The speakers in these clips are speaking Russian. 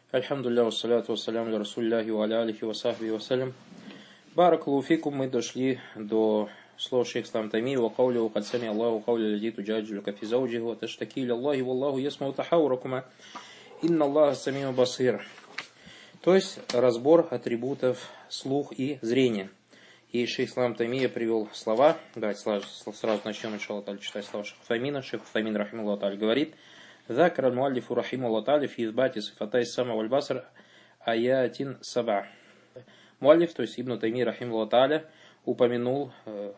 Альхамдулилля, вассаляту вассаляму ля расулляхи ва аля алихи ва сахби вассалям. Баракаллаху фикум, мы дошли до слов шейх ислам Таймии ва кауля ва кад сами Аллаху кауля ляди туджадилюка фи зауджихи ва таштаки иля Аллахи валлаху ясмау тахауракума инна Аллаха самиу басир. То есть разбор атрибутов слух и зрения. И шейх ислам Таймия привел слова. Давайте сразу начнем иншаллах читать слова шейха Файмина. Шейх Файмин рахимахуллаху та'аля говорит: ذكر المؤلف رحمه الله تعالى في إثبات صفتي السمع والبصر آيات سبع. Муаллиф, то есть Ибн Тайми рахимахуллаху та'аля, упомянул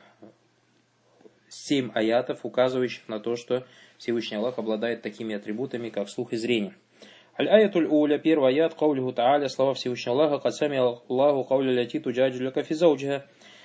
7 аятов, указывающих на то, что Всевышний Аллах обладает такими атрибутами, как слух и зрение. Аль-аятуль уля, первый аят, каулиху та'аля, слова Всевышнего Аллаха, кад сами Аллаху кауля ляти туджадилюка фи зауджиха.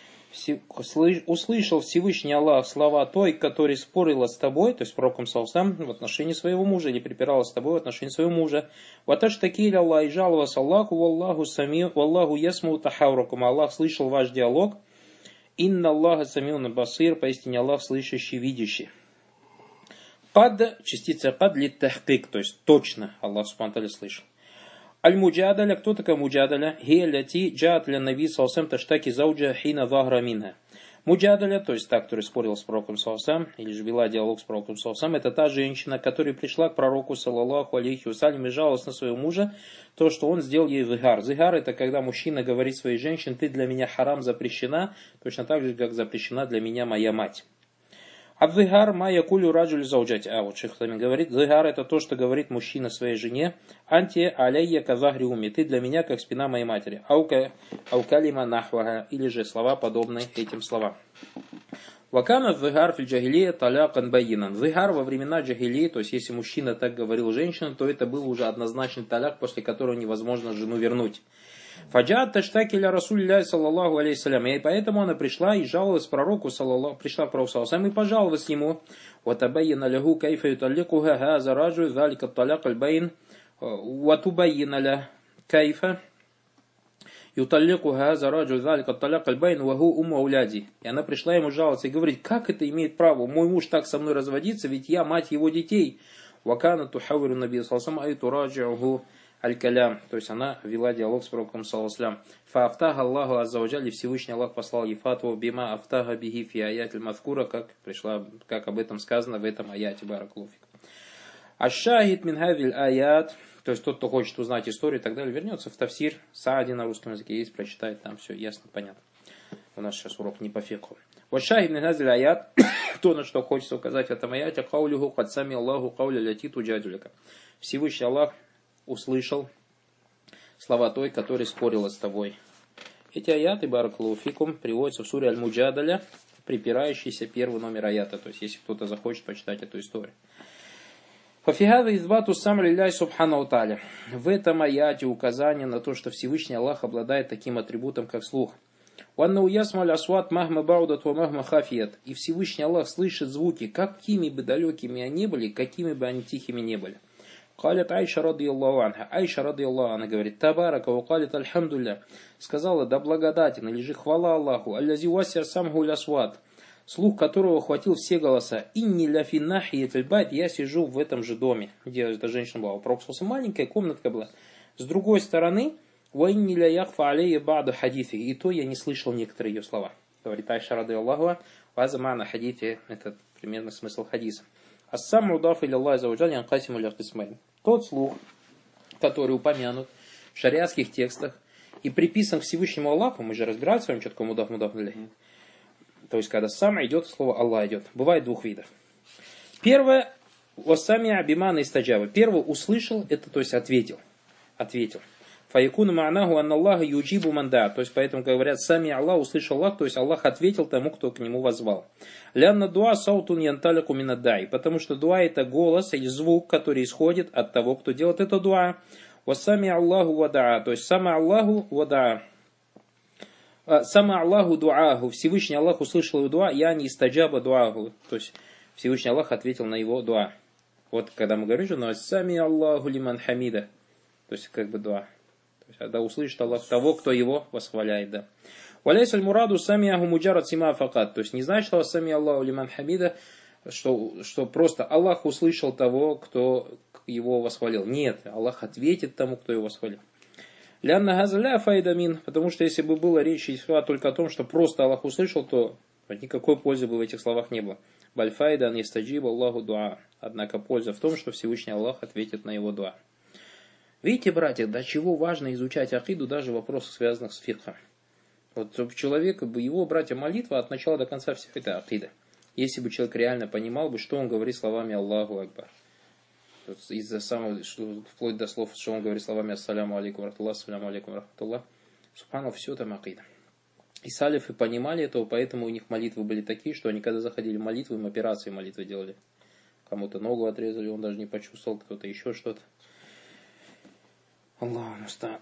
Услышал Всевышний Аллах слова той, которая спорила с тобой, то есть пророком саллаллаху в отношении своего мужа, или припиралась с тобой в отношении своего мужа. Ваташ такили Аллах, и жаловался Аллаху, валлаху самию, валлаху ясму тахауракум. Аллах слышал ваш диалог. Инна Аллаха самиун басир, поистине Аллах слышащий, видящий. Кад, частица кад ли тахкик, то есть точно Аллах субхану ва тааля слышал. Аль-муджадаля, кто такая муджадаля? Хиляти джат ля наби салсам таштаки зауджа хина вагра минха. Муджадаля, то есть та, которая спорила с пророком салсам, или же вела диалог с пророком салсам, это та женщина, которая пришла к пророку саллаллаху алейхи вассалям и жаловалась на своего мужа, то, что он сделал ей зигар. Зигар — это когда мужчина говорит своей женщине: ты для меня харам запрещена, точно так же, как запрещена для меня моя мать. Ад-зигар ма якулю раджуль зауджати. А вот шейх Тамин говорит, зигар — это то, что говорит мужчина своей жене: анти аляйя казахри уми, ты для меня как спина моей матери. Аукалима нахвага, или же слова, подобные этим словам. Вакана зигар фил джахилия талякан байинан. Зигар во времена джахилии, то есть если мужчина так говорил женщине, то это был уже однозначный таляк, после которого невозможно жену вернуть. Фаджат таштаки ля расулилляхи саллаллаху алейхи салям. И поэтому она пришла и жаловалась пророку саллаллаху, пришла к пророку саллаллаху и пожаловалась ему. Ватабайяна лягу кайфа юталликуха хаза раджу залика таляк аль-байн. Ватубайяна ля кайфа юталликуха хаза раджу залика таляк аль-байн ваху умма ауляди. И она пришла ему жаловаться и говорит: как это имеет право мой муж так со мной разводиться, ведь я мать его детей. Вакана тухавиру наби саллаллаху алейхи тураджиуху аль-калям, то есть она вела диалог с пророком саллаллаху. Фа афтаха Аллаху аззаваджаль, Всевышний Аллах послал ей фатву бима афтаха бихи фи аятиль мазкура, как об этом сказано в этом аяте. Баракаллаху фик. Аш-шахид мин хазиль аят, то есть тот, кто хочет узнать историю и так далее, вернется в тафсир Саади на русском языке, есть, прочитает, там все ясно, понятно. У нас сейчас урок не по фикху. Аш-шахид мин хазиль аят, то, на что хочется указать в этом аяте, каулюху кад сами Аллаху кауля ляти туджадилюка. Всевышний Аллах услышал слова той, которая спорила с тобой. Эти аяты, баракаллаху фикум, приводятся в суре Аль-Муджадаля, припирающийся первый номер аята, то есть если кто-то захочет почитать эту историю. Фафихада избату сам лилляй субхану тааля. В этом аяте указание на то, что Всевышний Аллах обладает таким атрибутом, как слух. Ванна уясмаль асват махма баудат ва махма хафият. И Всевышний Аллах слышит звуки, какими бы далекими они были, какими бы они тихими не были. Калят Айша радиаллаху анха. Айша радиаллаху анха говорит: Табарака ва калят альхамдулля. Сказала: да благодатен, или же хвала Аллаху. Аллази вася самху лясват. Слух которого хватил все голоса. Инни ля финнахи этельбайт. Я сижу в этом же доме, где эта женщина была. Проксался, маленькая комнатка была. С другой стороны, ва инни ля яхфа алейя ба'ду хадифи. И то я не слышал некоторые ее слова. Говорит Айша радиаллаху. Вазамана хадифи. Это примерно смысл хадиса. Ас-саму удаф иля Аллахи аззаваджаль янкасиму ля кисмайн. Тот слух, который упомянут в шариатских текстах и приписан Всевышнему Аллаху, мы же разбирали с вами, что такое мудаф ля. То есть, когда сам идет, слово Аллах идет. Бывает двух видов. Первое, вассамиа бимана истаджаба. Первый услышал, это то есть ответил. Фаякуну ма'наху анна Аллаха юджибу манда. То есть, поэтому говорят, сами Аллах услышал Аллах, то есть Аллах ответил тому, кто к нему возвал. Лянна дуа саутун янталику минаддай. Потому что дуа — это голос или звук, который исходит от того, кто делает это дуа. Вассами Аллаху вадаа. То есть, сама Аллаху вадаа. Сама Аллаху дуаху. Всевышний Аллах услышал его дуа, я не истаджаба дуаху. То есть, Всевышний Аллах ответил на его дуа. Вот, когда мы говорим, что сами Аллаху лиман хамида. То есть, как бы дуа. Когда услышит Аллах того, кто его восхваляет, да. Валяйс аль-мураду сами аху муджарат сима факат. То есть не значит сами Аллаху лиман хамида, что просто Аллах услышал того, его восхвалил. Нет, Аллах ответит тому, кто его восхвалил. Лянна газаля файдамин, потому что если бы была речь только о том, что просто Аллах услышал, то никакой пользы бы в этих словах не было. Бальфайда не стаджиба Аллаху дуа. Однако польза в том, что Всевышний Аллах ответит на его дуа. Видите, братья, до чего важно изучать акиду, даже вопросы, связанных с фикхом. Вот человек, его, братья, молитва от начала до конца вся это акида. Если бы человек реально понимал бы, что он говорит словами Аллаху Акбар. Из-за самого, вплоть до слов, что он говорит словами ассаляму алейкум рахматуллах, ассаляму алейкум рахматуллах. Субхану, все там акида. И салифы понимали этого, поэтому у них молитвы были такие, что они когда заходили в молитву, им операции молитвы делали. Кому-то ногу отрезали, он даже не почувствовал, кто-то еще что-то. Аллаху муста'ан.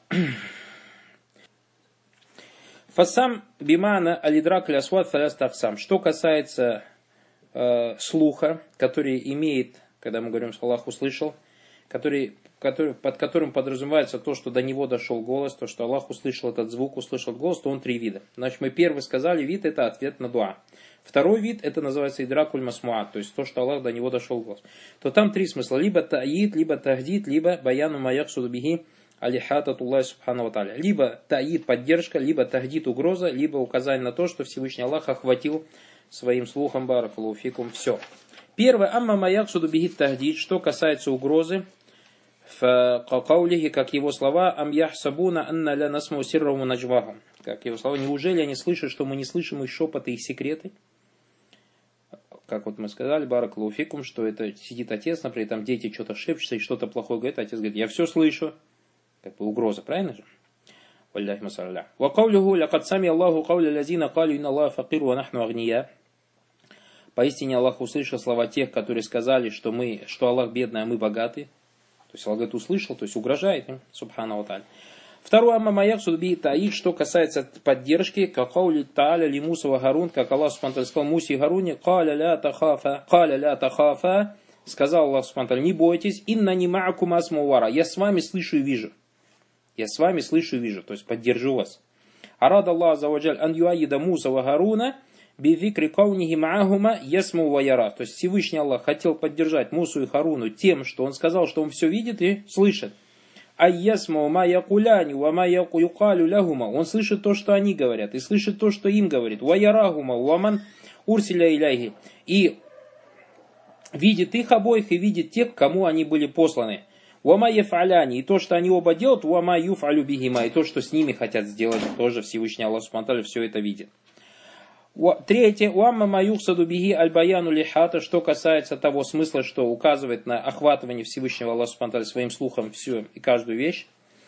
Фасам бимана алидрак лясват фалястахсам. Что касается слуха, который имеет, когда мы говорим, что Аллах услышал, под которым подразумевается то, что до него дошел голос, то, что Аллах услышал этот звук, услышал голос, то он три вида. Значит, мы первый сказали, вид это ответ на дуа. Второй вид это называется идракуль масмуат, то есть то, что Аллах до него дошел голос. То там три смысла, либо таид, либо тахдид, либо баяну маяксуду бихи алихататуллахи субхану ва тааля. Либо таид поддержка, либо тахдид угроза, либо указание на то, что Всевышний Аллах охватил своим слухом баракаллаху фикум все. Первое, амма маяксуду бихи тахдид, что касается угрозы, в каулихи, как его слова, ам яхсабуна анна ля насмау сиррахум наджвахум. Как его слова, неужели они слышат, что мы не слышим их шепоты, их секреты? Как вот мы сказали, баракаллаху фикум, что это сидит отец, например, там дети что-то шепчутся и что-то плохое говорят, отец говорит, я все слышу. Как бы угроза, правильно же? Валляхи масалля. Ва каулиху лакад сами Аллаху кауля лазина калю инна Аллаха факиру ва нахну агния. Поистине Аллах услышал слова тех, которые сказали, что Аллах бедный, а мы богаты. То есть Аллах говорит, услышал, то есть угрожает им, субхану ва тааля. Второе, амма маяксуд би таид, что касается поддержки, как каули тааля ли Муса ва Харун, как Аллах субхану сказал Мусе и Харуне, каля ля тахафа, сказал Аллах субхану, не бойтесь, инна не маакум асму вара, я с вами слышу и вижу. Я с вами слышу и вижу, то есть поддержу вас. Арад Аллах азаваджаль ан юаида Муса ва Харуна, бификри каунихи маахума ясму ва яра. То есть Всевышний Аллах хотел поддержать Мусу и Харуну тем, что он сказал, что он все видит и слышит. Айясму ма якуляни ва ма юкалю лягума. Он слышит то, что они говорят, и слышит то, что им говорит. Ва ярагума ва ман урсиля иляйхи. И видит их обоих, и видит тех, кому они были посланы. Уама ефаляни, и то, что они оба делают, уама юфалю бихима, и то, что с ними хотят сделать, тоже Всевышний Аллах субхану ва тааля все это видит. Третье, уамма маюхсаду бихи аль-баяну лихата, что касается того смысла, что указывает на охватывание Всевышнего Аллаха субхану ва тааля своим слухом всю и каждую вещь.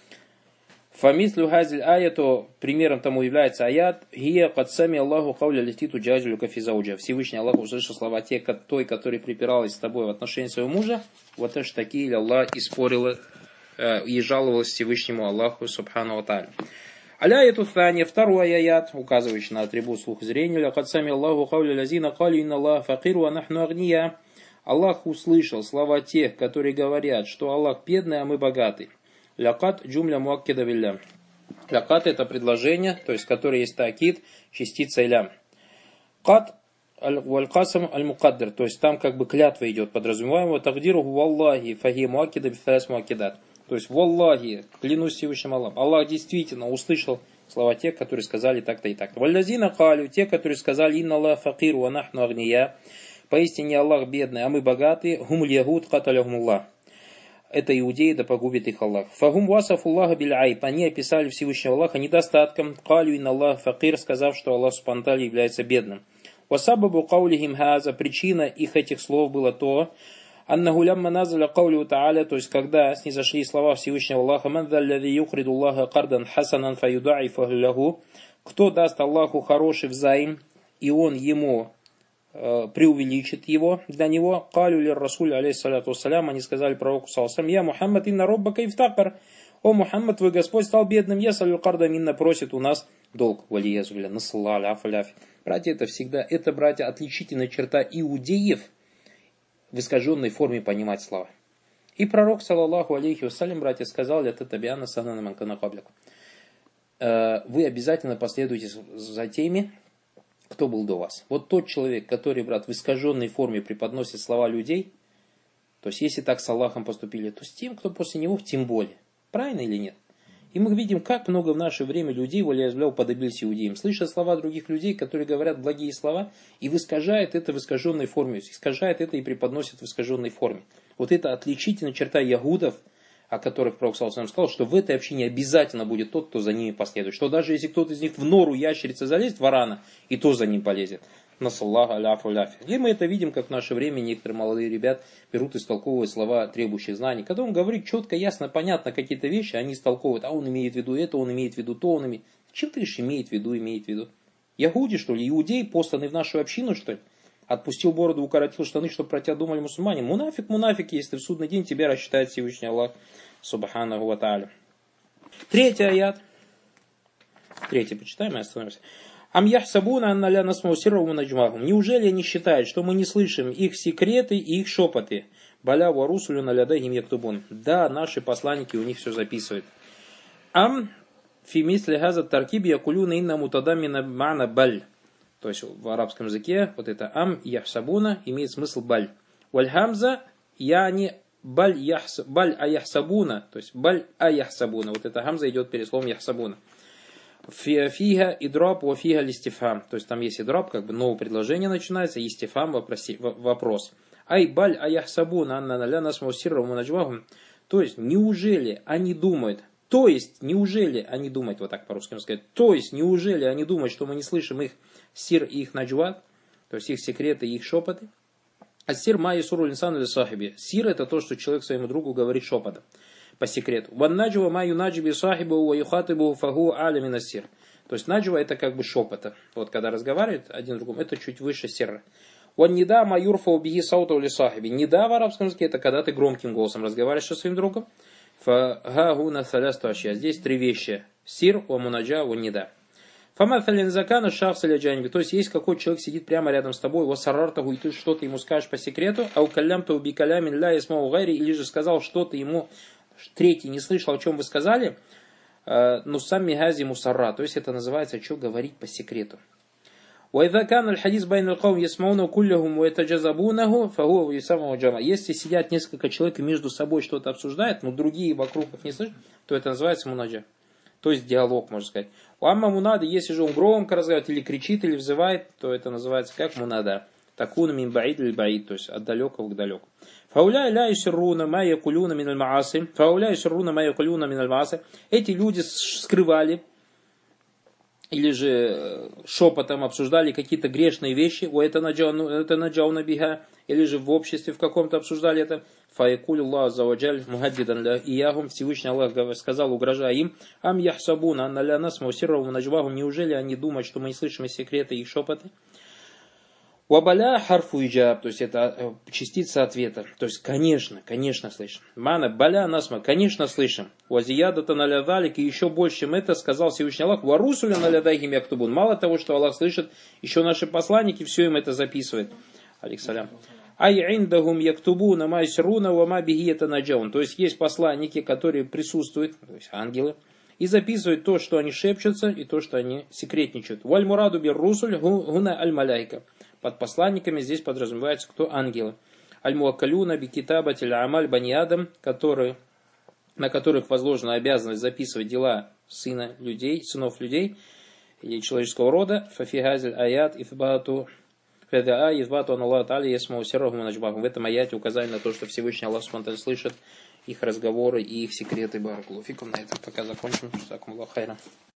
Фамислю хазиль аяту, примером тому является аят, гия кадсами Аллаху кауля летиту джазилю кафизауджа. Всевышний Аллах услышал слова той, которая припиралась с тобой в отношении своего мужа, вот это такие Аллах и спорила и жаловалась Всевышнему Аллаху субхану ва тааля. Аляяту thani, второй аят, указывающий на атрибут слуха зрения, лакад сами Аллаху кауля лазина калю инна Аллаха факиру а нахну агния. Аллах услышал слова тех, которые говорят, что Аллах бедный, а мы богаты. Лякат джумля муаккида виллям. Лякат это предложение, то есть которое есть таакид, частица илям. Кат валькасам аль-мукаддер, то есть там как бы клятва идет, подразумеваемого тагдиру валлахи фахи муаккида бифталас муаккидат. То есть валлахи, клянусь Всевышним Аллахом, Аллах действительно услышал слова тех, которые сказали так-то и так-то. Валлазина калю, те, которые сказали инна Аллах факиру ва нахну агния. Поистине Аллах бедный, а мы богатые. Хумуль ягуд каталягумуллах. Это иудеи, да погубит их Аллах. Фагум васафуллаха биль айб. Они описали Всевышнего Аллаха недостатком. Калю инна Аллах факир, сказав, что Аллах субхану ва тааля является бедным. Васабабу каулихим хаза. Причина их этих слов было то, аннаху лямма назаля каулю тааля, то есть когда снизошли слова Всевышнего Аллаха, ман заллязи юхриду Аллаха кардан хасанан фаюдаифаху лягу. Кто даст Аллаху хороший взаим, и он ему преувеличит его для него. Калю лир расуль алейхиссалату вассалям, они сказали пророку саллаллаху, я Мухаммад инна роббака ифтакар. О Мухаммад, твой Господь стал бедным, я салю карда минна просит у нас долг. Валиязуля насаллалю афаляфи. Братья, это всегда, это, братья, отличительная черта иудеев в искаженной форме понимать слова. И пророк, саллаллаху алейхи вассалям, братья, сказал, вы обязательно последуйте за теми, кто был до вас. Вот тот человек, который, брат, в искаженной форме преподносит слова людей, То есть, если так с Аллахом поступили, то с тем, кто после него, тем более. Правильно или нет? И мы видим, как много в наше время людей, валяязбля, уподобились иудеям. Слышат слова других людей, которые говорят благие слова, и искажают это в искаженной форме. Искажают это и преподносят в искаженной форме. Вот это отличительная черта ягудов, о которых Пророк саллаллаху сказал, что в этой общине обязательно будет тот, кто за ними последует. Что даже если кто-то из них в нору ящерицы залезет, варана, и то за ним полезет. Насаллаху аляфу ляфи. И мы это видим, как в наше время некоторые молодые ребят берут и истолковывают слова, требующие знаний. Когда он говорит четко, ясно, понятно какие-то вещи, они истолковывают, а он имеет в виду это, он имеет в виду то, он имеет... Чем ты говоришь, имеет в виду? Ягуди, что ли? Иудей, посланный в нашу общину, что ли? Отпустил бороду, укоротил штаны, чтобы про тебя думали мусульмане. Мунафик, если в судный день тебя рассчитает Всевышний Аллах, субханаху ва тааля. Третий аят. Третий почитаем и остановимся. Ам яхсабуна анна ля насмау сиррахум наджмахум. Неужели они считают, что мы не слышим их секреты и их шепоты? Баля ва русулю налядахим яктубун. Да, наши посланники у них все записывают. Ам фи мисли газа таркиби якулюна инна мутадамина мана баль. То есть в арабском языке вот это ам яхсабуна имеет смысл баль. Валь хамза яни баль аяхсабуна. То есть баль аяхсабуна. Вот это хамза идет перед словом яхсабуна. Фига идраб ва фига листифам. То есть там есть идраб, как бы новое предложение начинается, и истифам вопрос. Ай баль аяхсабуна анна наля насмау сиррахум наджмахум. То есть неужели они думают, вот так по-русски сказать, то есть неужели они думают, что мы не слышим их сир и их наджва, то есть их секреты и их шепоты? А сир ма ясуру линсану ли сахиби. Сир это то, что человек своему другу говорит шепотом, по секрету. Ван наджва ма юнаджиби сахибу ва юхатибу фагу аля мина сир. То есть наджва это как бы шепота. Вот когда разговаривают один другому, это чуть выше сирра. Ван нида ма юрфа убиги сауту ли сахиби. Нида в арабском языке это когда ты громким голосом разговариваешь со своим другом. Фагагуна салясту ашья. Здесь три вещи. Сир, ва мунаджа, ва нида. Фаматалин закана шахса ля джанби. То есть, есть какой человек сидит прямо рядом с тобой, ва сарартаху, и ты что-то ему скажешь по секрету, а у каллям-то уби калямин ля ясмау гайри, или же сказал что-то ему, третий не слышал, о чем вы сказали, но сам мигази мусарра. То есть, это называется, что говорить по секрету. Если сидят несколько человек и между собой что-то обсуждают, но другие вокруг их не слышат, то это называется мунаджа. То есть диалог, можно сказать. У амма мунада, если же он громко разговаривает, или кричит, или взывает, то это называется как мунада. Такуна мин баид или баид, то есть от далекого к далекому. Фауля ля юсирруна ма якулюна мин аль-мааси. Фауля юсирруна ма якулюна мин аль-мааси. Эти люди скрывали или же шепотом обсуждали какие-то грешные вещи, это наджауна биха, или же в обществе в каком-то обсуждали это. Фаякуль Аллах заваджаль мухаддидан ля иягум. Всевышний Аллах сказал, угрожая им, ам яхсабуна анна ля насмау сиррахум наджвахум. Неужели они думают, что мы не слышим секреты их шепоты? Вабаля харфу иджаб, то есть это частица ответа. То есть, конечно слышим. Мана баля насма, конечно слышим. Вазиядата наля далик, и еще больше, чем это, сказал Всевышний Аллах, варусуля наля дайхим яктубун. Мало того, что Аллах слышит, еще наши посланники все им это записывают. Алейхиссалям. Ай индахум яктубуна майсруна вама бихията наджаун. То есть, есть посланники, которые присутствуют, то есть ангелы, и записывают то, что они шепчутся, и то, что они секретничают. Валь мураду бир русуль гуна аль маляйка. Под посланниками здесь подразумевается кто? Ангелы. Аль-Муаккалюна бикитабатель амаль баниадам, на которых возложена обязанность записывать дела сынов людей или человеческого рода. Фафигазель аят ифбату Аллах Та'аля ясмау сиррахум наджмахум. В этом аяте указали на то, что Всевышний Аллах Субхану слышит их разговоры и их секреты. Баракаллаху фикум. На этом пока закончим. Жазакумуллаху хайран.